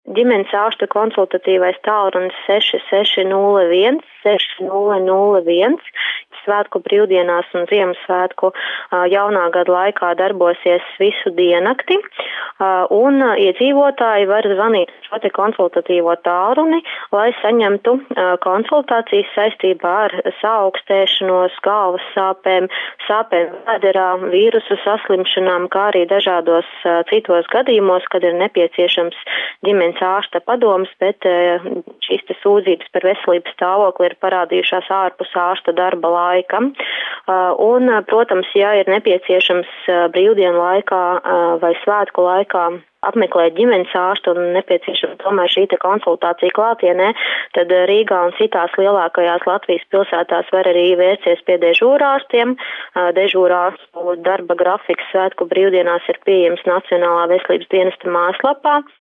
ģimenes ārsta konsultatīvais tālrunis 6601 6001. Svētku brīvdienās un Ziemassvētku jaunā gada laikā darbosies visu diennakti, un iedzīvotāji var zvanīt šo te konsultatīvo tālruni, lai saņemtu konsultācijas saistībā ar saaugstēšanos, galvas sāpēm, sāpēm vēderā, vīrusu saslimšanām, kā arī dažādos citos gadījumos, kad ir nepieciešams ģimenes ārsta padoms, bet šīs te sūdzības par veselības stāvokli ir parādījušās ārpus ārsta darba laika. Un, protams, ja ir nepieciešams brīvdienu laikā vai svētku laikā apmeklēt ģimenes ārstu un nepieciešama tomēr šī konsultācija klātienē, tad Rīgā un citās lielākajās Latvijas pilsētās var arī vērsties pie dežūrārstiem. Dežūrārstu darba grafiks svētku brīvdienās ir pieejams Nacionālā veselības dienesta mājaslapā.